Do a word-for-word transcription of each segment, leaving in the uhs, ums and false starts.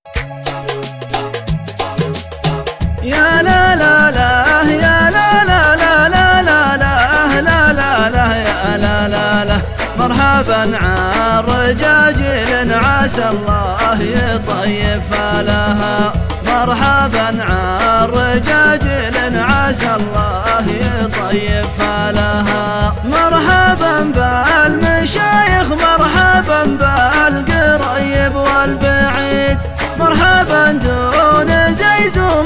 يا لا لا لا يا لا لا لا لا لا لا لا لا لا يا لا لا لا مرحبا عالرجاجيل عسى الله يطيب فالها. مرحبا عالرجاجيل عسى الله يطيب فالها. مرحبا بالمشايخ مرحبا بالقريب والبعيد. مرحبا دون زيزوم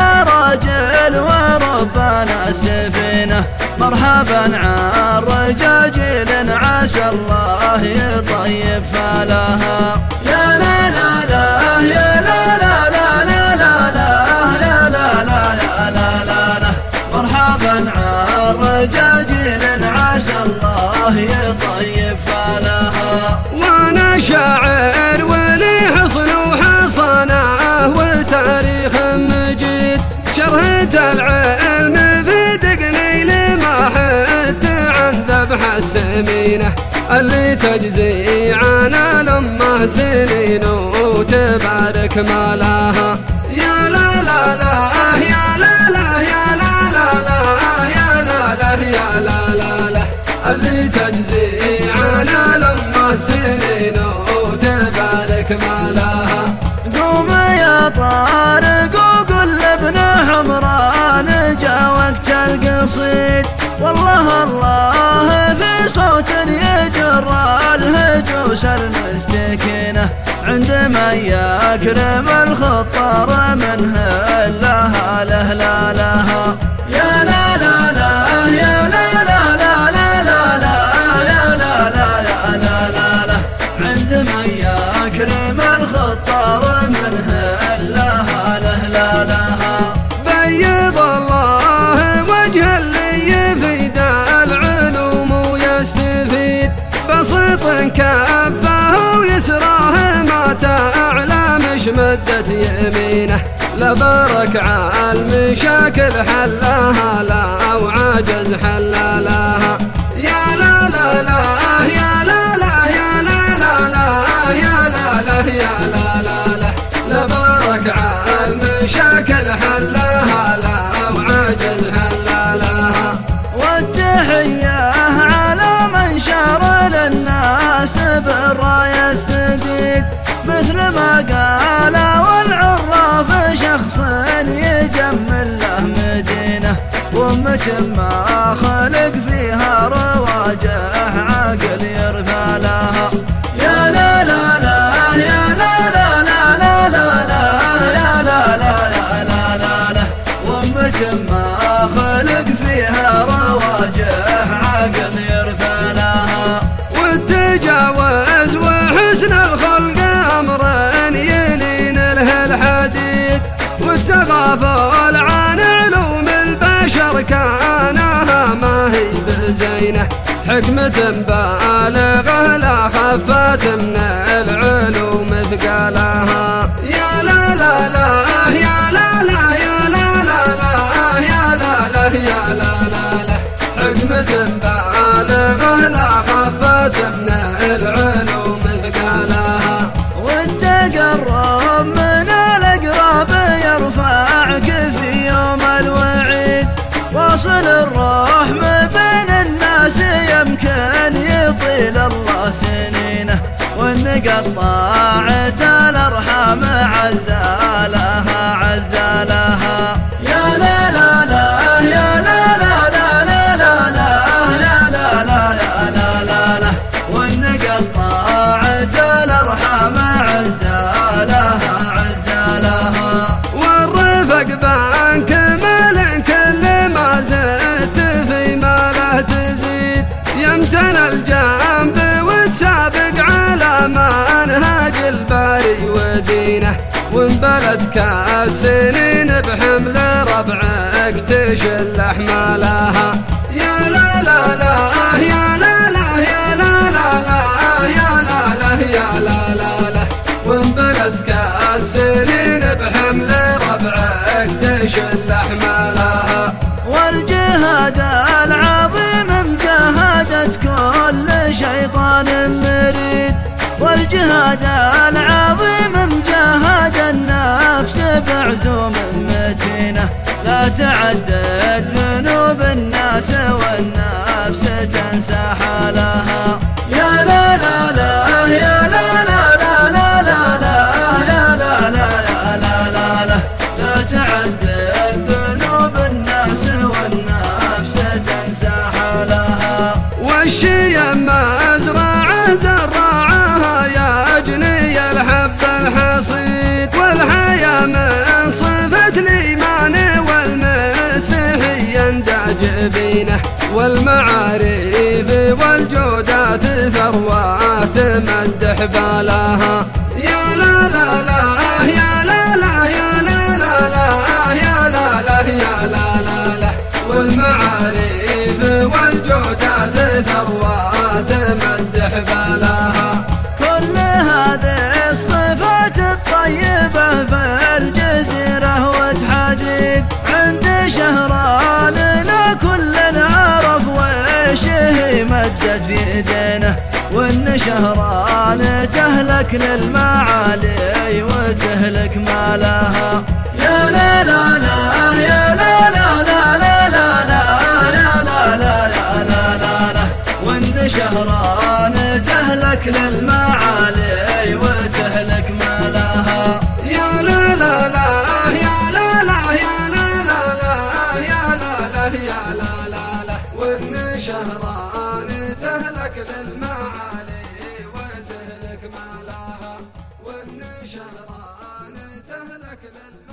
المراجل وربنا السفينة. مرحبا عالرجاجيل عسى الله يطيب فالها. يا لا لا لا يا لا لا لا لا لا لا لا لا لا لا لا مرحبا عالرجاجيل عسى الله يطيب فالها. وانا شاعر ولي حصن وحصنه وتاريخ مجيد. شرهت العلم في دقني ما حدت عن ذبح السمينة اللي تجزي عن الأمة سنين وتبارك مالها. يا لا لا لا يا لا لا يا لا لا لا يا لا لا يا لا لا لا اللي تجزي عن الأمة سنين وتبارك مالها. قوم يا طارق وقل لابن حمران جا وقت القصيد. والله الله في صوت يجر الهجوس المستكينة عندما يكرم الخطار من هلها له لا لها. يا لا لا لا يا لا لا لا لا لا لا يا لا لا لا لا لا لا عندما يكرم الخطار من هلها له لا لها. بيض الله وجه اللي يفيد العلوم ويستفيد. بسيط كفه ويسراه ما تعلى مش مدت يمينه. لبرك عالمشاكل حلها لا وعجز حلالها. يا لا لا لا يا لا لا يا لا لا لا يا لا لا يا لا لا لا لبرك عالمشاكل حلها لا وعجز حلالها. والتحية على من شار للناس بالراية السديد مثل ما قال والعراف شخص يجمل له مدينة وأمة ما خلق فيها رواجه عاقل يرثى لها. يا لا لا لا يا لا لا لا لا لا لا يا لا لا لا لا لا لا وأمة ما خلق فيها رواجه عاقل يرثى لها. والتجاوز وحسن الخلق أمر يلين له الحديد. والتغافل عن علوم البشر كانها ما هي بزينه. حكمة بالغة لا خفت من العلوم ثقالها. يا لا لا لا يا لا لا يا لا لا لا يا لا لا يا لا لا لا حكمة بالغة لا خفت من العلوم ثقالها. والتقرب من الأقرب يرفعك في يوم الوعيد. واصل الرحم بين الناس يمكن يطيل الله سنينه. وإن قطعت الأرحام عزالها عزالها. يا لا لا لا يا لا لا لا لا لا لا لا لا لا لا لا لا وإن قطعت الأرحام عزالها عزالها. والرفق بانك مال كل ما زدت في ماله تزيد. يمتن الجنب وتسابق على منهج الباري ودينه. وانبلدك السنين بحمل ربعك تشل احمالها. يا لا لا لا يا لا لا يا لا لا لا يا لا لا يا لا لا لا وانبلدك السنين بحمل ربعك تشل احمالها. والجهاد العظيم مجاهدة كل شيطان مريد. والجهاد العظيم مجاهدة بسيط، والحياة من صفة الإيمان والمسيحية تعجبينه، والمعارف والجودات ثروة تمدح بالها. يا لا لا لا يا لا لا يا لا لا لا يا لا لا يا لا لا لا، والمعارف والجودات ثروة تمدح بالها. كل هذه الصفات الطيبة في الجزيرة وتحديد عند شهران لا كل عرف وش هي مدت يدينه، وان شهران تهلك للمعالي وتهلك ما لها. يا لا لا لا يا لا لا لا لا لا لا لا لا لا لا لا لا، وان شهران تهلك للمعالي وتهلك ما لها. يا لا لا لا يا لا لا يا لا لا لا يا لا لا يا لا لا لا، وان شهران تهلك للمعالي وتهلك ما لها، وان شهران تهلك للمعالي.